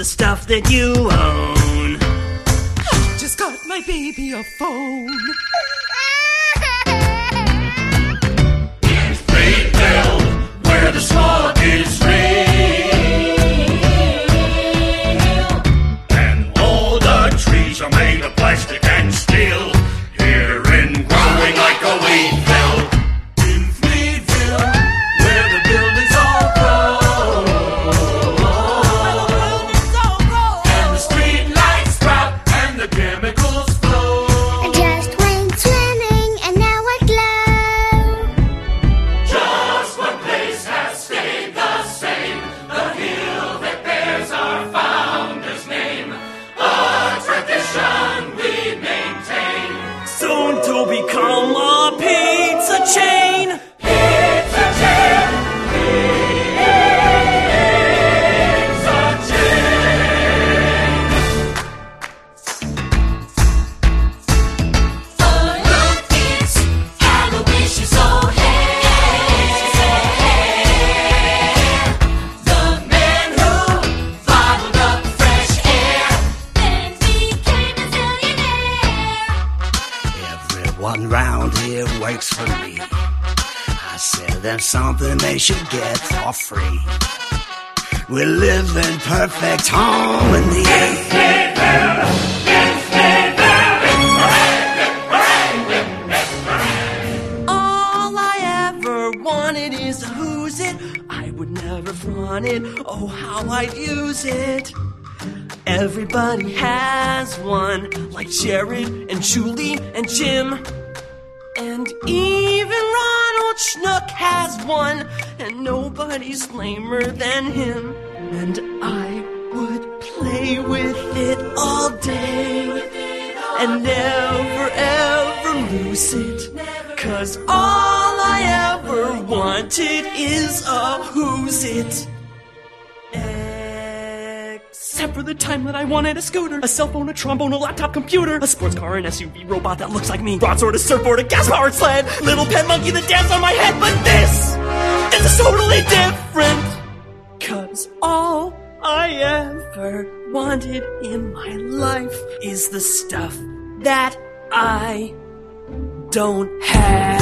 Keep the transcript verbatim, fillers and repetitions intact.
stuff that you own. Just got my baby a phone. In Freeville, where the smog is real, and all the trees are made of plastic and steel, here in growing like a weed pill. In Freeville, where the buildings all grow, and the street lights sprout, and the chemicals flow. I just went swimming and now I glow. Just one place has stayed the same, the hill that bears our founder's name, a tradition we maintain. Soon to become a pizza chain. Pizza chain, pizza chain. Oh, look, it's Aloysius O'Hare, the man who bottled up fresh air, Then became a zillionaire. Everyone round here works for me. I said there's something they should get for free. We live in perfect harmony. All I ever wanted is a who's it. I would never flaunt it. Oh, how I'd use it. Everybody has one, like Jared and Julie and Jim. And even Ronald Schnook has one, and nobody's lamer than him. And I would play with it all day and never ever lose it. Cause all I ever wanted is a who's it. Except for the time that I wanted a scooter, a cell phone, a trombone, a laptop computer, a sports car, an S U V robot that looks like me, broadsword, a surfboard, a gas-powered sled, little pet monkey that danced on my head. But this, this is totally different. Cause all I ever wanted in my life is the stuff that I don't have.